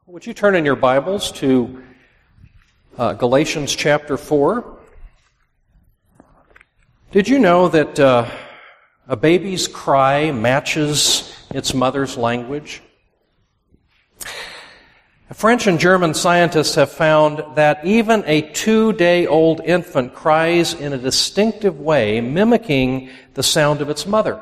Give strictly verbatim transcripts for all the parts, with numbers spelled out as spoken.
Would you turn in your Bibles to uh, Galatians chapter four? Did you know that uh, a baby's cry matches its mother's language? French and German scientists have found that even a two-day-old infant cries in a distinctive way, mimicking the sound of its mother.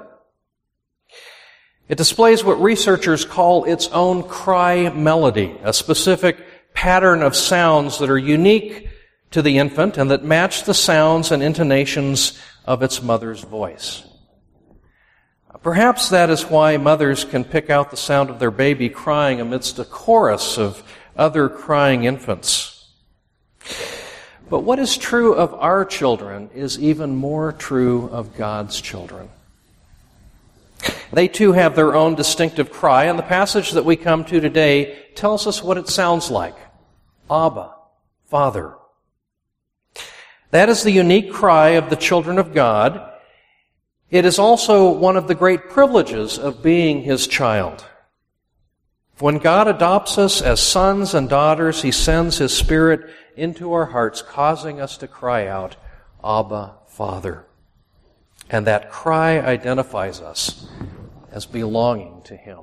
It displays what researchers call its own cry melody, a specific pattern of sounds that are unique to the infant and that match the sounds and intonations of its mother's voice. Perhaps that is why mothers can pick out the sound of their baby crying amidst a chorus of other crying infants. But what is true of our children is even more true of God's children. They too have their own distinctive cry, and the passage that we come to today tells us what it sounds like. Abba, Father. That is the unique cry of the children of God. It is also one of the great privileges of being His child. When God adopts us as sons and daughters, He sends His Spirit into our hearts, causing us to cry out, Abba, Father. And that cry identifies us as belonging to Him.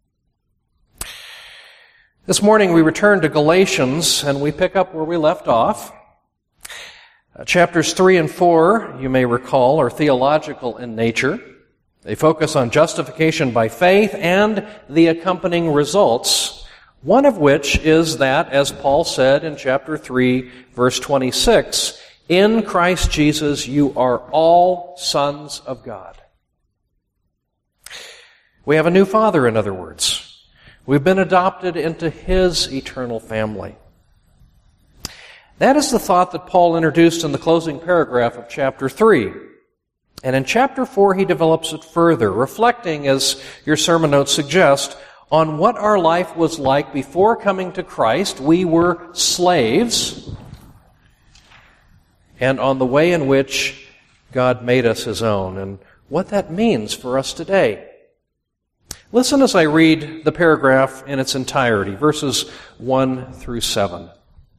This morning we return to Galatians and we pick up where we left off. Uh, chapters three and four, you may recall, are theological in nature. They focus on justification by faith and the accompanying results, one of which is that, as Paul said in chapter three, verse twenty-six, in Christ Jesus you are all sons of God. We have a new Father, in other words. We've been adopted into His eternal family. That is the thought that Paul introduced in the closing paragraph of chapter three. And in chapter four, he develops it further, reflecting, as your sermon notes suggest, on what our life was like before coming to Christ. We were slaves, and on the way in which God made us His own, and what that means for us today. Listen as I read the paragraph in its entirety, verses one through seven.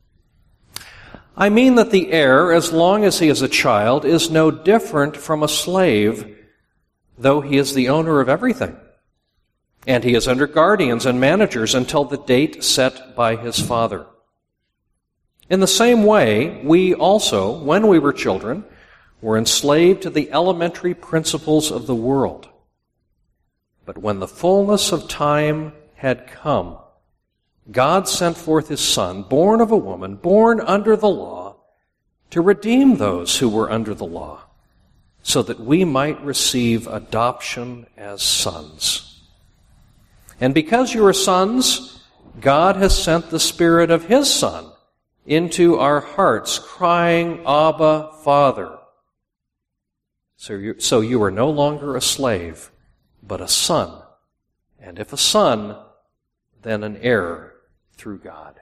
I mean that the heir, as long as he is a child, is no different from a slave, though he is the owner of everything. And he is under guardians and managers until the date set by his father. In the same way, we also, when we were children, were enslaved to the elementary principles of the world. But when the fullness of time had come, God sent forth His Son, born of a woman, born under the law, to redeem those who were under the law, so that we might receive adoption as sons. And because you are sons, God has sent the Spirit of His Son into our hearts, crying, Abba, Father. So you, so you are no longer a slave, but a son. And if a son, then an heir through God.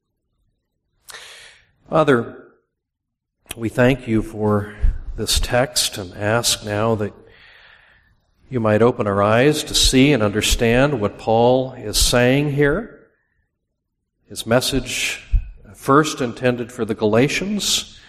Father, we thank You for this text and ask now that You might open our eyes to see and understand what Paul is saying here. His message first intended for the Galatians,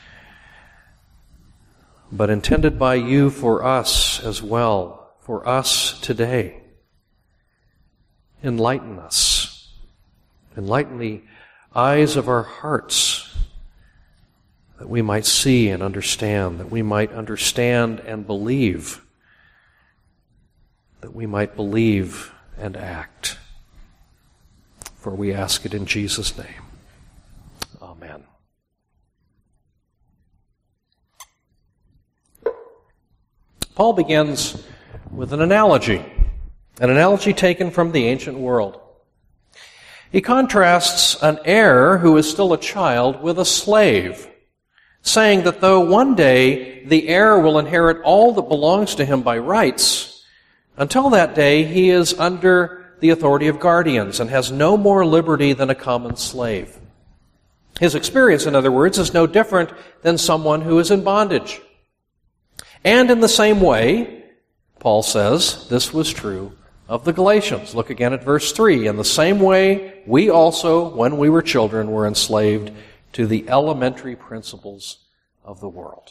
but intended by You for us as well, for us today. Enlighten us. Enlighten the eyes of our hearts, that we might see and understand, that we might understand and believe, that we might believe and act. For we ask it in Jesus' name. Amen. Paul begins with an analogy, an analogy taken from the ancient world. He contrasts an heir who is still a child with a slave, saying that though one day the heir will inherit all that belongs to him by rights, until that day he is under the authority of guardians and has no more liberty than a common slave. His experience, in other words, is no different than someone who is in bondage. And in the same way, Paul says, this was true of the Galatians. Look again at verse three. In the same way, we also, when we were children, were enslaved to the elementary principles of the world.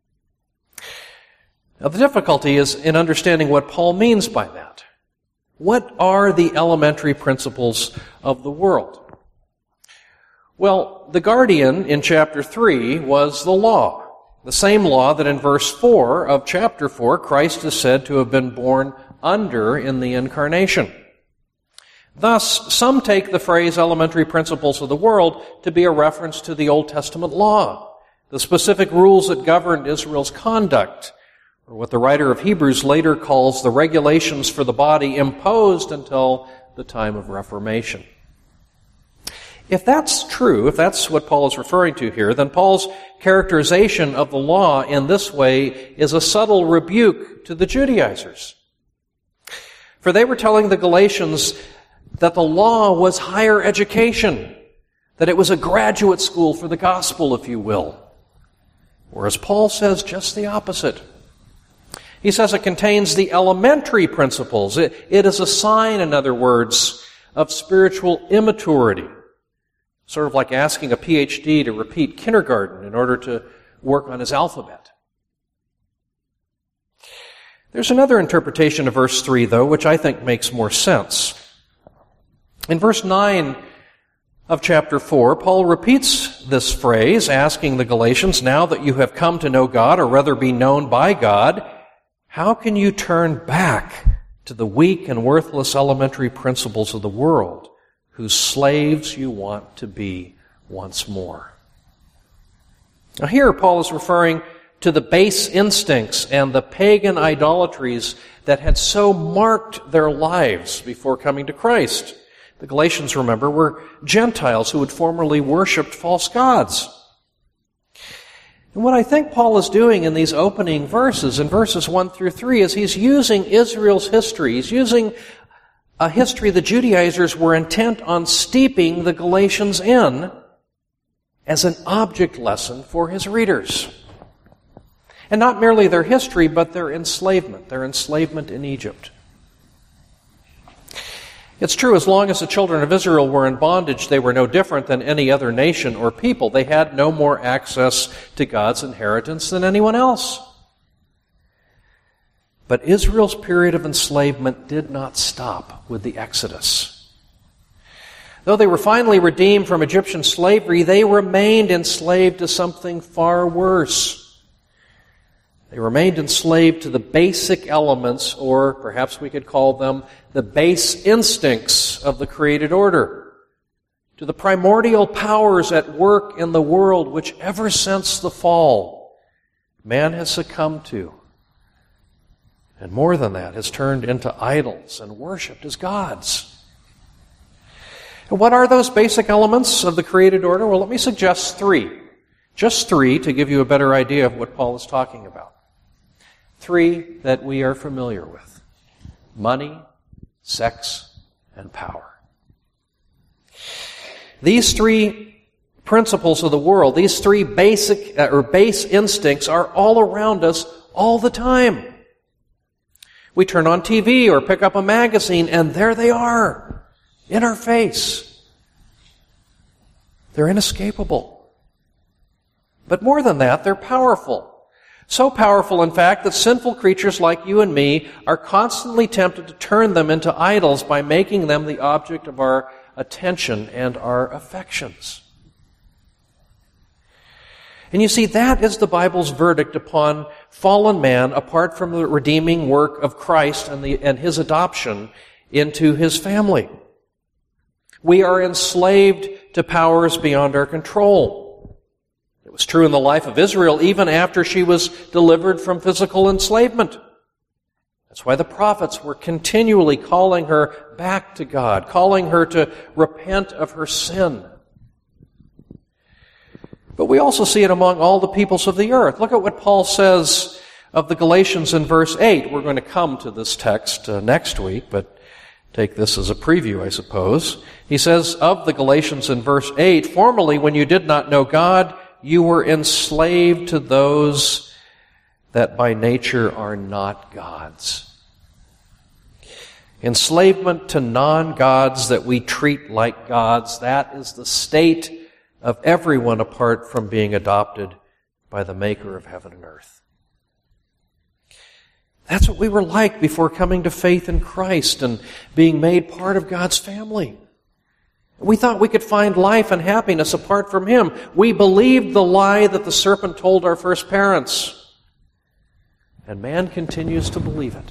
Now, the difficulty is in understanding what Paul means by that. What are the elementary principles of the world? Well, the guardian in chapter three was the law. The same law that in verse four of chapter four, Christ is said to have been born under in the incarnation. Thus, some take the phrase elementary principles of the world to be a reference to the Old Testament law, the specific rules that governed Israel's conduct, or what the writer of Hebrews later calls the regulations for the body imposed until the time of Reformation. If that's true, if that's what Paul is referring to here, then Paul's characterization of the law in this way is a subtle rebuke to the Judaizers. For they were telling the Galatians that the law was higher education, that it was a graduate school for the gospel, if you will. Whereas Paul says just the opposite. He says it contains the elementary principles. It, it is a sign, in other words, of spiritual immaturity. Sort of like asking a P H D to repeat kindergarten in order to work on his alphabet. There's another interpretation of verse three, though, which I think makes more sense. In verse nine of chapter four, Paul repeats this phrase, asking the Galatians, now that you have come to know God, or rather be known by God, how can you turn back to the weak and worthless elementary principles of the world, whose slaves you want to be once more? Now here Paul is referring to the base instincts and the pagan idolatries that had so marked their lives before coming to Christ. The Galatians, remember, were Gentiles who had formerly worshipped false gods. And what I think Paul is doing in these opening verses, in verses one through three, is he's using Israel's history. He's using a history the Judaizers were intent on steeping the Galatians in as an object lesson for his readers. And not merely their history, but their enslavement, their enslavement in Egypt. It's true, as long as the children of Israel were in bondage, they were no different than any other nation or people. They had no more access to God's inheritance than anyone else. But Israel's period of enslavement did not stop with the Exodus. Though they were finally redeemed from Egyptian slavery, they remained enslaved to something far worse. They remained enslaved to the basic elements, or perhaps we could call them the base instincts of the created order, to the primordial powers at work in the world which ever since the fall man has succumbed to. And more than that, has turned into idols and worshipped as gods. And what are those basic elements of the created order? Well, let me suggest three. Just three to give you a better idea of what Paul is talking about. Three that we are familiar with: money, sex, and power. These three principles of the world, these three basic uh, or base instincts are all around us all the time. We turn on T V or pick up a magazine, and there they are, in our face. They're inescapable. But more than that, they're powerful. So powerful, in fact, that sinful creatures like you and me are constantly tempted to turn them into idols by making them the object of our attention and our affections. And you see, that is the Bible's verdict upon fallen man apart from the redeeming work of Christ and, the, and his adoption into his family. We are enslaved to powers beyond our control. It was true in the life of Israel even after she was delivered from physical enslavement. That's why the prophets were continually calling her back to God, calling her to repent of her sin. But we also see it among all the peoples of the earth. Look at what Paul says of the Galatians in verse eight. We're going to come to this text uh, next week, but take this as a preview, I suppose. He says of the Galatians in verse eight, formerly when you did not know God, you were enslaved to those that by nature are not God's. enslavement to non-gods that we treat like gods. That is the state of everyone apart from being adopted by the Maker of heaven and earth. That's what we were like before coming to faith in Christ and being made part of God's family. We thought we could find life and happiness apart from Him. We believed the lie that the serpent told our first parents. And man continues to believe it.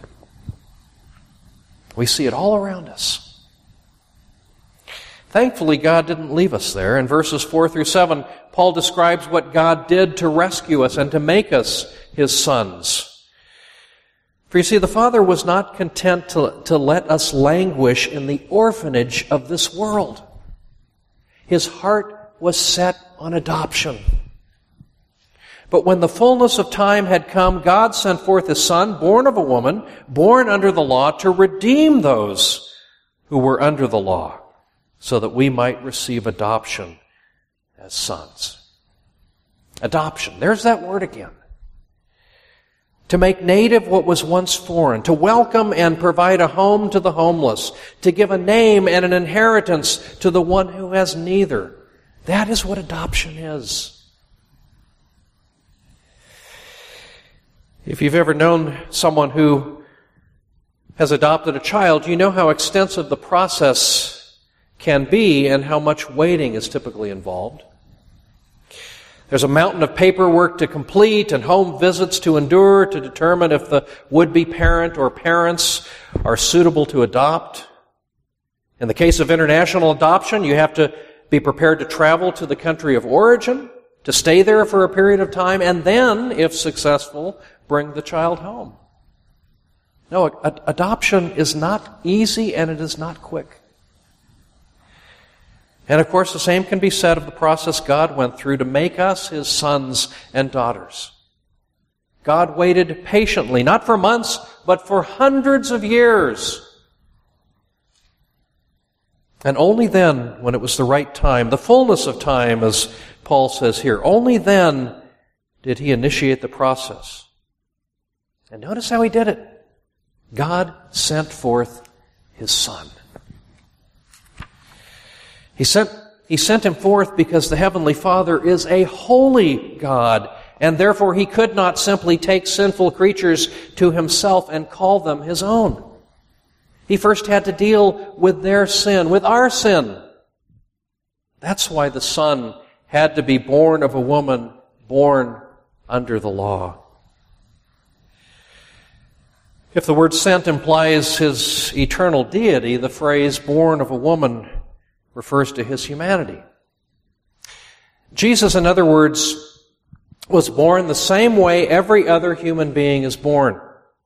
We see it all around us. Thankfully, God didn't leave us there. In verses four through seven, Paul describes what God did to rescue us and to make us His sons. For you see, the Father was not content to, to let us languish in the orphanage of this world. His heart was set on adoption. But when the fullness of time had come, God sent forth His Son, born of a woman, born under the law, to redeem those who were under the law, so that we might receive adoption as sons. Adoption. There's that word again. To make native what was once foreign, to welcome and provide a home to the homeless, to give a name and an inheritance to the one who has neither. That is what adoption is. If you've ever known someone who has adopted a child, you know how extensive the process can be and how much waiting is typically involved. There's a mountain of paperwork to complete and home visits to endure to determine if the would-be parent or parents are suitable to adopt. In the case of international adoption, you have to be prepared to travel to the country of origin, to stay there for a period of time, and then, if successful, bring the child home. No, ad- adoption is not easy and it is not quick. And of course, the same can be said of the process God went through to make us His sons and daughters. God waited patiently, not for months, but for hundreds of years. And only then, when it was the right time, the fullness of time, as Paul says here, only then did He initiate the process. And notice how He did it. God sent forth His Son. He sent, he sent Him forth because the Heavenly Father is a holy God, and therefore He could not simply take sinful creatures to Himself and call them His own. He first had to deal with their sin, with our sin. That's why the Son had to be born of a woman born under the law. If the word sent implies His eternal deity, the phrase born of a woman refers to His humanity. Jesus, in other words, was born the same way every other human being is born.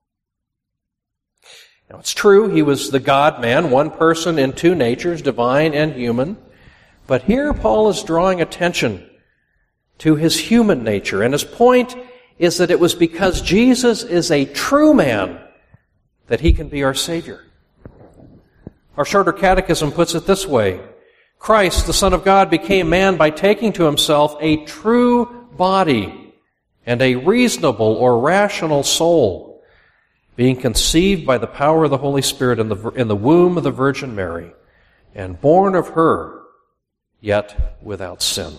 Now, it's true, He was the God-man, one person in two natures, divine and human. But here Paul is drawing attention to His human nature. And his point is that it was because Jesus is a true man that He can be our Savior. Our Shorter Catechism puts it this way: Christ, the Son of God, became man by taking to Himself a true body and a reasonable or rational soul, being conceived by the power of the Holy Spirit in the, in the womb of the Virgin Mary, and born of her, yet without sin.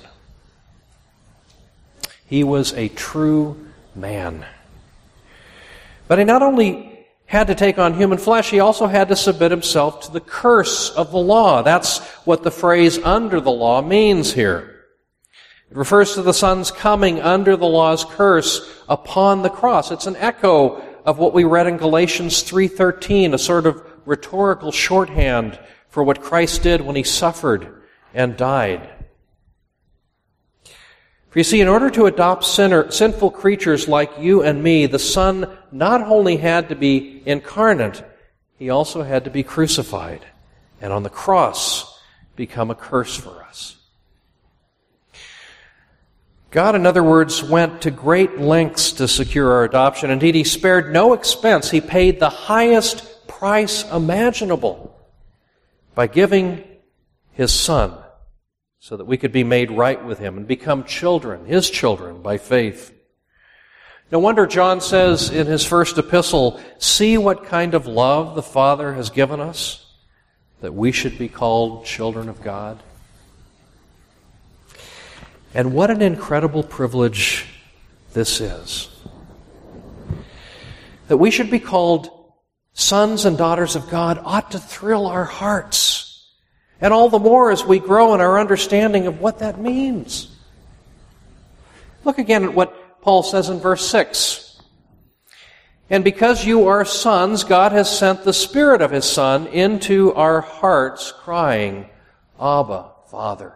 He was a true man. But He not only had to take on human flesh, He also had to submit Himself to the curse of the law. That's what the phrase under the law means here. It refers to the Son's coming under the law's curse upon the cross. It's an echo of what we read in Galatians three thirteen, a sort of rhetorical shorthand for what Christ did when He suffered and died. For you see, in order to adopt sinner, sinful creatures like you and me, the Son not only had to be incarnate, He also had to be crucified, and on the cross become a curse for us. God, in other words, went to great lengths to secure our adoption. Indeed, He spared no expense. He paid the highest price imaginable by giving His Son, so that we could be made right with Him and become children, His children, by faith. No wonder John says in his first epistle, "See what kind of love the Father has given us, that we should be called children of God." And what an incredible privilege this is. That we should be called sons and daughters of God ought to thrill our hearts. And all the more as we grow in our understanding of what that means. Look again at what Paul says in verse six. "And because you are sons, God has sent the Spirit of His Son into our hearts, crying, 'Abba, Father.'"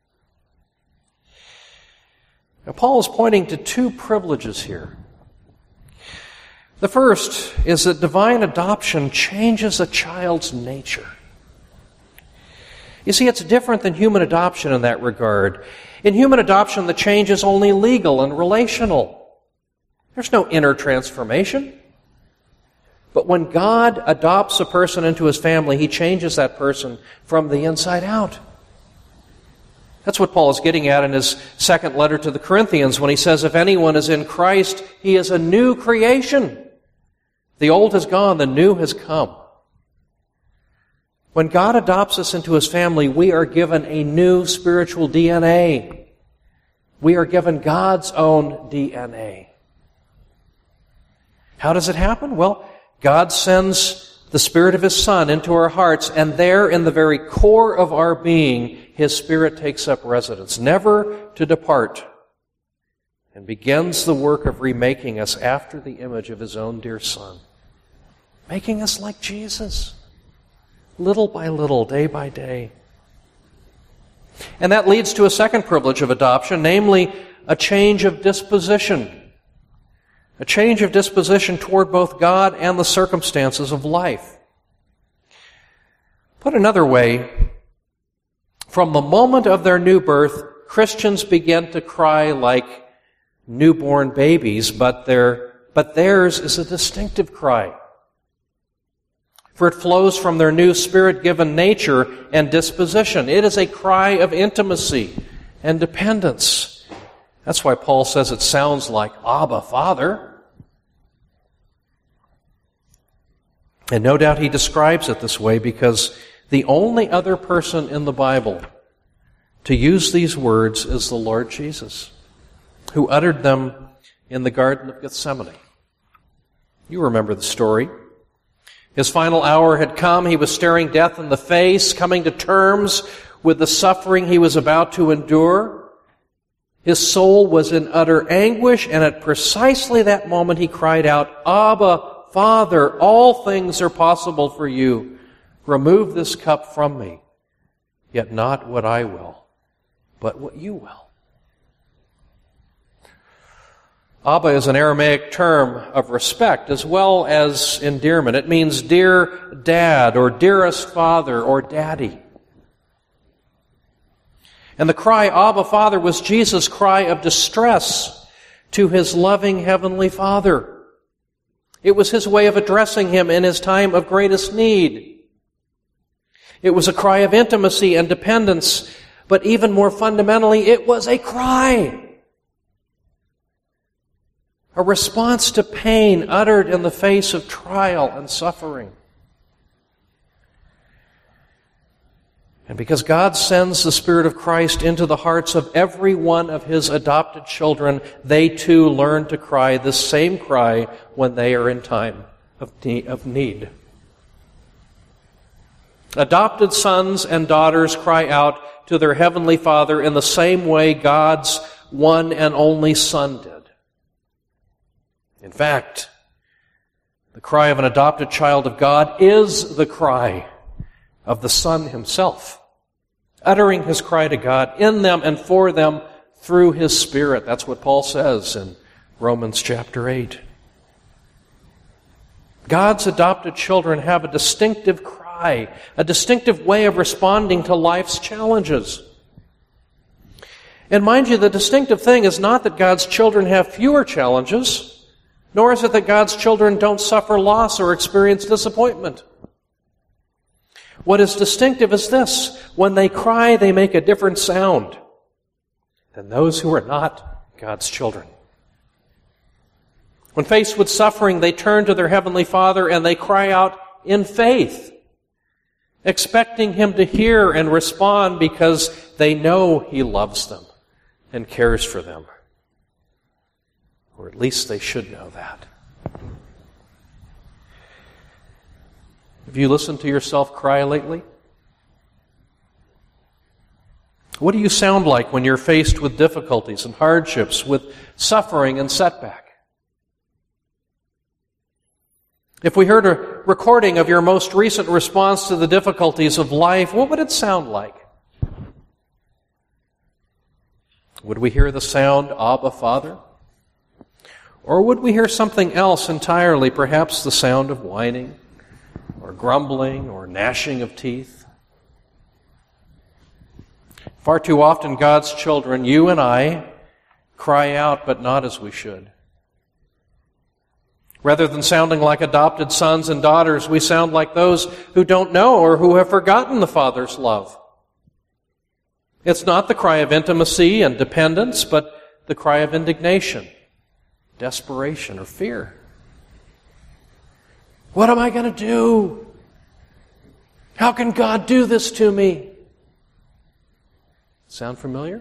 Now, Paul is pointing to two privileges here. The first is that divine adoption changes a child's nature. You see, it's different than human adoption in that regard. In human adoption, the change is only legal and relational. There's no inner transformation. But when God adopts a person into His family, He changes that person from the inside out. That's what Paul is getting at in his second letter to the Corinthians when he says, "If anyone is in Christ, he is a new creation. The old has gone, the new has come." When God adopts us into His family, we are given a new spiritual D N A. We are given God's own D N A. How does it happen? Well, God sends the Spirit of His Son into our hearts, and there in the very core of our being, His Spirit takes up residence, never to depart, and begins the work of remaking us after the image of His own dear Son, making us like Jesus, little by little, day by day. And that leads to a second privilege of adoption, namely a change of disposition. A change of disposition toward both God and the circumstances of life. Put another way, from the moment of their new birth, Christians begin to cry like newborn babies, but their, but theirs is a distinctive cry. For it flows from their new Spirit-given nature and disposition. It is a cry of intimacy and dependence. That's why Paul says it sounds like Abba, Father. And no doubt he describes it this way because the only other person in the Bible to use these words is the Lord Jesus, who uttered them in the Garden of Gethsemane. You remember the story. His final hour had come. He was staring death in the face, coming to terms with the suffering he was about to endure. His soul was in utter anguish, and at precisely that moment he cried out, "Abba, Father, all things are possible for you. Remove this cup from me. Yet not what I will, but what you will." Abba is an Aramaic term of respect as well as endearment. It means dear dad or dearest father or daddy. And the cry, "Abba, Father," was Jesus' cry of distress to His loving Heavenly Father. It was His way of addressing Him in His time of greatest need. It was a cry of intimacy and dependence, but even more fundamentally, it was a cry. A response to pain uttered in the face of trial and suffering. And because God sends the Spirit of Christ into the hearts of every one of His adopted children, they too learn to cry this same cry when they are in time of need. Adopted sons and daughters cry out to their Heavenly Father in the same way God's one and only Son did. In fact, the cry of an adopted child of God is the cry of the Son Himself, uttering His cry to God in them and for them through His Spirit. That's what Paul says in Romans chapter eight. God's adopted children have a distinctive cry, a distinctive way of responding to life's challenges. And mind you, the distinctive thing is not that God's children have fewer challenges, nor is it that God's children don't suffer loss or experience disappointment. What is distinctive is this: when they cry, they make a different sound than those who are not God's children. When faced with suffering, they turn to their Heavenly Father and they cry out in faith, expecting Him to hear and respond because they know He loves them and cares for them. Or at least they should know that. Have you listened to yourself cry lately? What do you sound like when you're faced with difficulties and hardships, with suffering and setback? If we heard a recording of your most recent response to the difficulties of life, what would it sound like? Would we hear the sound, Abba, Father? Or would we hear something else entirely, perhaps the sound of whining, or grumbling, or gnashing of teeth? Far too often, God's children, you and I, cry out, but not as we should. Rather than sounding like adopted sons and daughters, we sound like those who don't know or who have forgotten the Father's love. It's not the cry of intimacy and dependence, but the cry of indignation, desperation, or fear. What am I going to do? How can God do this to me? Sound familiar?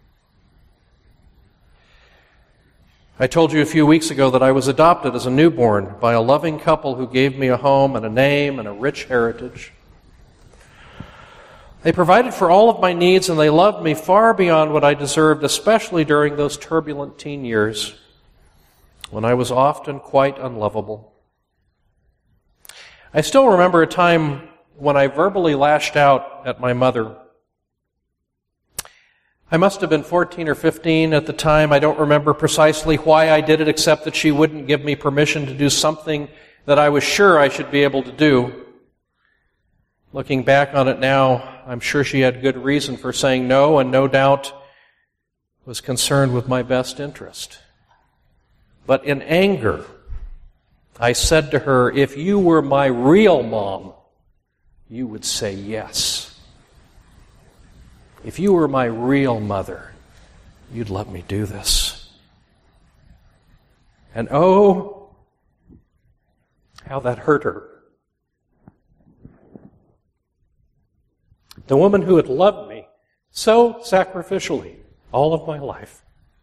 I told you a few weeks ago that I was adopted as a newborn by a loving couple who gave me a home and a name and a rich heritage. They provided for all of my needs and they loved me far beyond what I deserved, especially during those turbulent teen years when I was often quite unlovable. I still remember a time when I verbally lashed out at my mother. I must have been fourteen or fifteen at the time. I don't remember precisely why I did it, except that she wouldn't give me permission to do something that I was sure I should be able to do. Looking back on it now, I'm sure she had good reason for saying no, and no doubt was concerned with my best interest. But in anger, I said to her, if you were my real mom, you would say yes. If you were my real mother, you'd let me do this. And oh, how that hurt her. The woman who had loved me so sacrificially all of my life.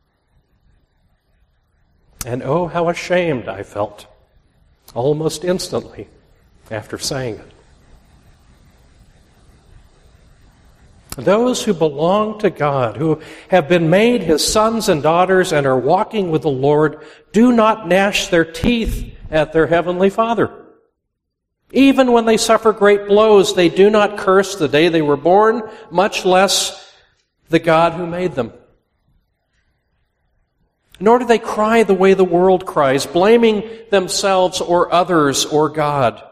And oh, how ashamed I felt almost instantly after saying it. Those who belong to God, who have been made His sons and daughters and are walking with the Lord, do not gnash their teeth at their Heavenly Father. Even when they suffer great blows, they do not curse the day they were born, much less the God who made them. Nor do they cry the way the world cries, blaming themselves or others or God.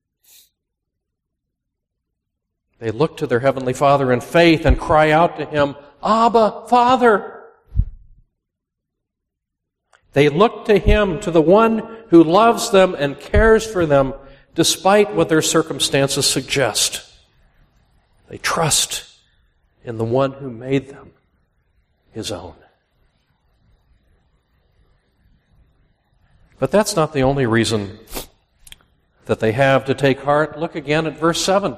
They look to their Heavenly Father in faith and cry out to Him, Abba, Father. They look to Him, to the one who loves them and cares for them, despite what their circumstances suggest. They trust in the one who made them His own. But that's not the only reason that they have to take heart. Look again at verse seven.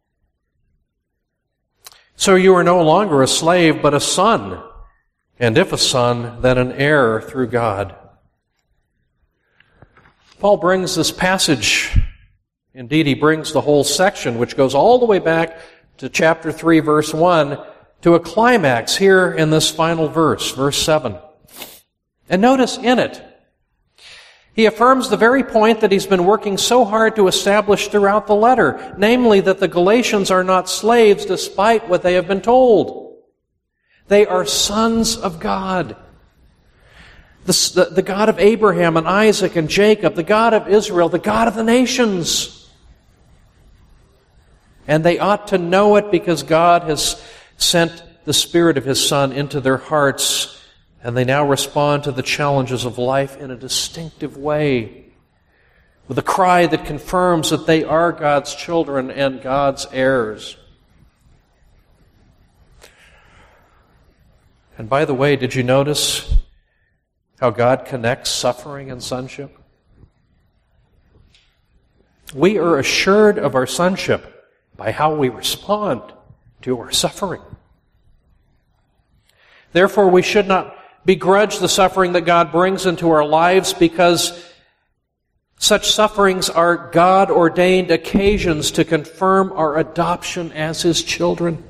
So you are no longer a slave, but a son, and if a son, then an heir through God. Paul brings this passage, indeed he brings the whole section, which goes all the way back to chapter three, verse one, to a climax here in this final verse, verse seven. And notice in it, he affirms the very point that he's been working so hard to establish throughout the letter, namely that the Galatians are not slaves despite what they have been told. They are sons of God. The, the, the God of Abraham and Isaac and Jacob, the God of Israel, the God of the nations. And they ought to know it because God has sent the Spirit of His Son into their hearts, and they now respond to the challenges of life in a distinctive way, with a cry that confirms that they are God's children and God's heirs. And by the way, did you notice how God connects suffering and sonship? We are assured of our sonship by how we respond to our suffering. Therefore, we should not begrudge the suffering that God brings into our lives, because such sufferings are God-ordained occasions to confirm our adoption as His children.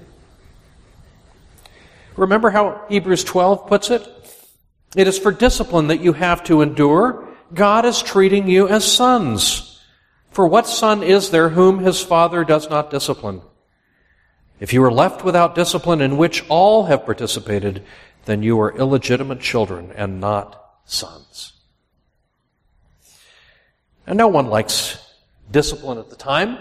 Remember how Hebrews twelve puts it? It is for discipline that you have to endure. God is treating you as sons. For what son is there whom his father does not discipline? If you are left without discipline in which all have participated, then you are illegitimate children and not sons. And no one likes discipline at the time.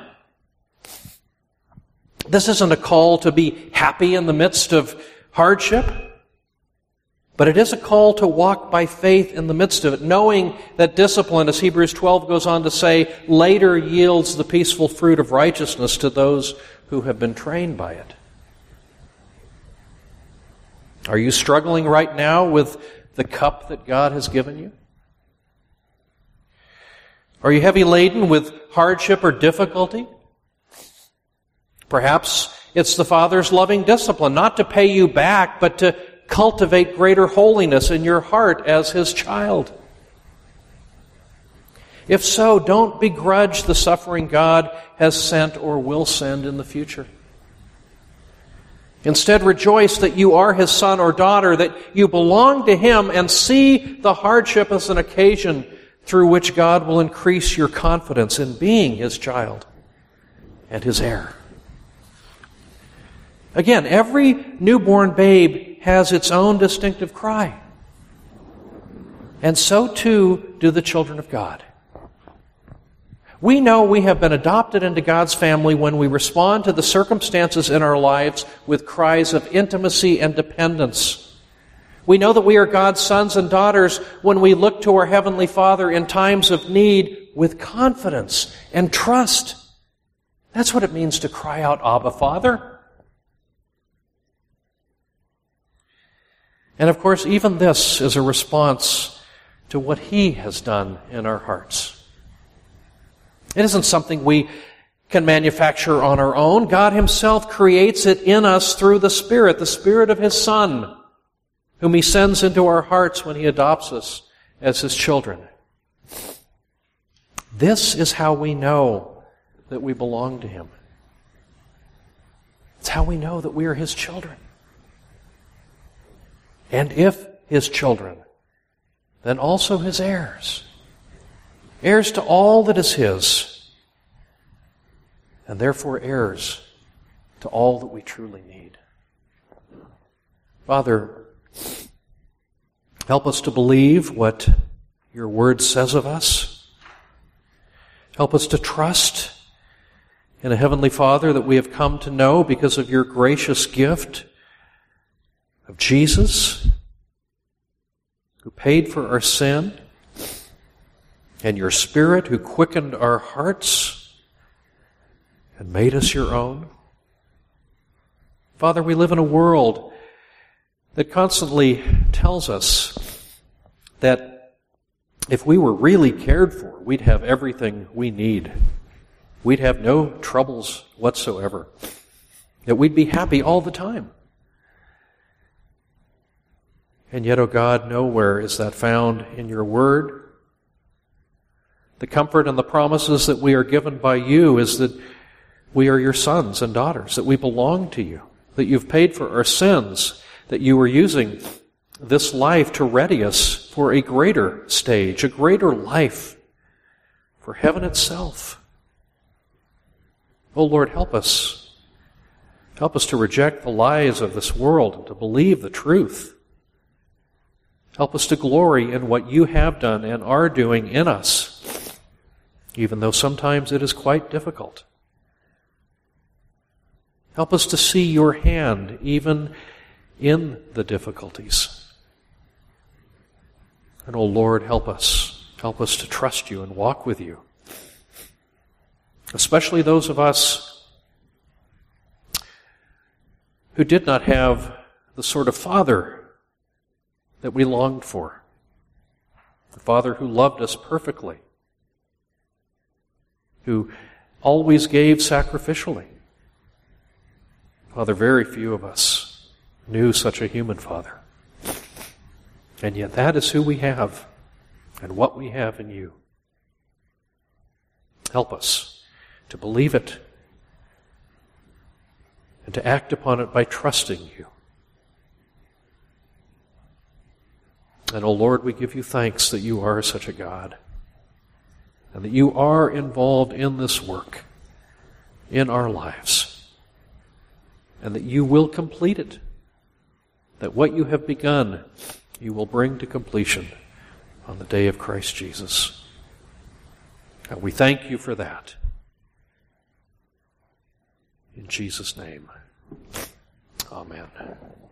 This isn't a call to be happy in the midst of hardship, but it is a call to walk by faith in the midst of it, knowing that discipline, as Hebrews twelve goes on to say, later yields the peaceful fruit of righteousness to those who have been trained by it. Are you struggling right now with the cup that God has given you? Are you heavy laden with hardship or difficulty? Perhaps it's the Father's loving discipline, not to pay you back, but to cultivate greater holiness in your heart as His child. If so, don't begrudge the suffering God has sent or will send in the future. Instead, rejoice that you are His son or daughter, that you belong to Him, and see the hardship as an occasion through which God will increase your confidence in being His child and His heir. Again, every newborn babe has its own distinctive cry. And so too do the children of God. We know we have been adopted into God's family when we respond to the circumstances in our lives with cries of intimacy and dependence. We know that we are God's sons and daughters when we look to our Heavenly Father in times of need with confidence and trust. That's what it means to cry out, Abba, Father. And of course, even this is a response to what He has done in our hearts. It isn't something we can manufacture on our own. God Himself creates it in us through the Spirit, the Spirit of His Son, whom He sends into our hearts when He adopts us as His children. This is how we know that we belong to Him. It's how we know that we are His children. And if His children, then also His heirs. Heirs to all that is His, and therefore heirs to all that we truly need. Father, help us to believe what Your Word says of us. Help us to trust in a Heavenly Father that we have come to know because of Your gracious gift of Jesus, who paid for our sin, and Your Spirit, who quickened our hearts and made us Your own. Father, we live in a world that constantly tells us that if we were really cared for, we'd have everything we need. We'd have no troubles whatsoever. That we'd be happy all the time. And yet, O God, nowhere is that found in Your Word. The comfort and the promises that we are given by You is that we are Your sons and daughters, that we belong to You, that You've paid for our sins, that You are using this life to ready us for a greater stage, a greater life, for heaven itself. O Lord, help us. Help us to reject the lies of this world and to believe the truth. Help us to glory in what You have done and are doing in us, even though sometimes it is quite difficult. Help us to see Your hand even in the difficulties. And, oh Lord, help us. Help us to trust You and walk with You. Especially those of us who did not have the sort of father that we longed for. a Father who loved us perfectly, who always gave sacrificially. Father, very few of us knew such a human Father. And yet that is who we have and what we have in you. Help us to believe it and to act upon it by trusting you. And, O Lord, we give you thanks that you are such a God and that you are involved in this work in our lives and that you will complete it, that what you have begun you will bring to completion on the day of Christ Jesus. And we thank you for that. In Jesus' name, amen.